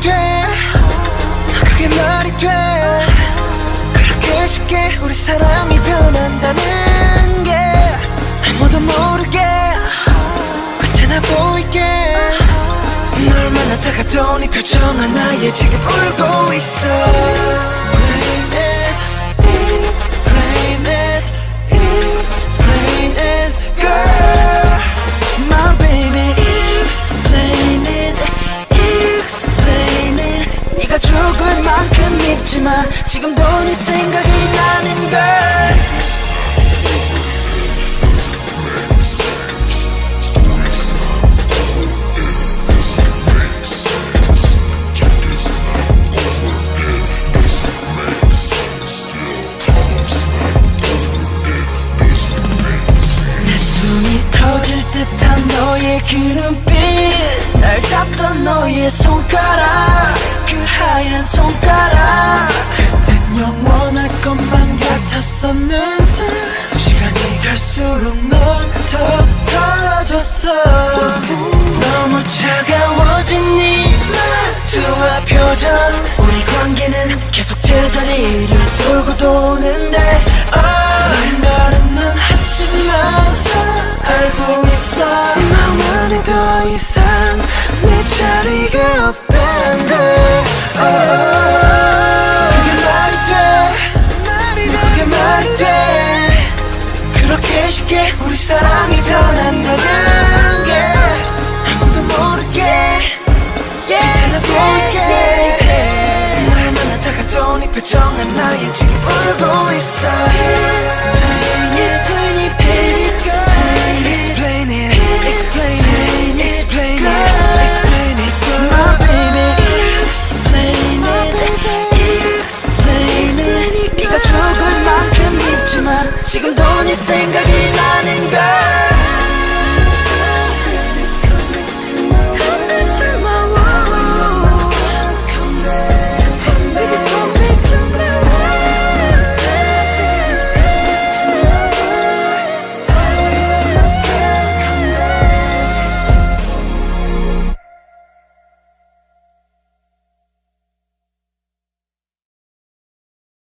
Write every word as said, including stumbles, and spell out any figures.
돼 그게 말이 돼 그렇게 쉽게 우리 사랑이 변한다는 게 아무도 모르게 괜찮아 보이게 널 만나다가도 네 표정 하나에 지금 울고 있어 Explain it, explain it, explain it, girl My baby, explain it, explain it 네가 죽을 만큼 밉지만 지금도 네 생각이 나는 걸 너의 그 눈빛 날 잡던 너의 손가락 그 하얀 손가락 그땐 영원할 것만 같았었는데 시간이 갈수록 넌 더 멀어졌어 너무 차가워진 네 말투와 표정 우리 관계는 계속 제자리를 돌고 도는데 널 말은 난 하지만 다 알고 있어 네 마음 안에 더 이상 내 자리가 없단 걸 그게 말이 돼 그게 말이 돼 그렇게 쉽게 우리 사랑이 변한다는 게 아무도 모르게 괜찮아 보이게 날 만나다가도 네 표정 하나에 지금 울고 있어 Explain it, explain it, explain it, explain it, explain it, explain it, my baby. Explain it, explain it. 네가 죽을 만큼 밉지만 지금도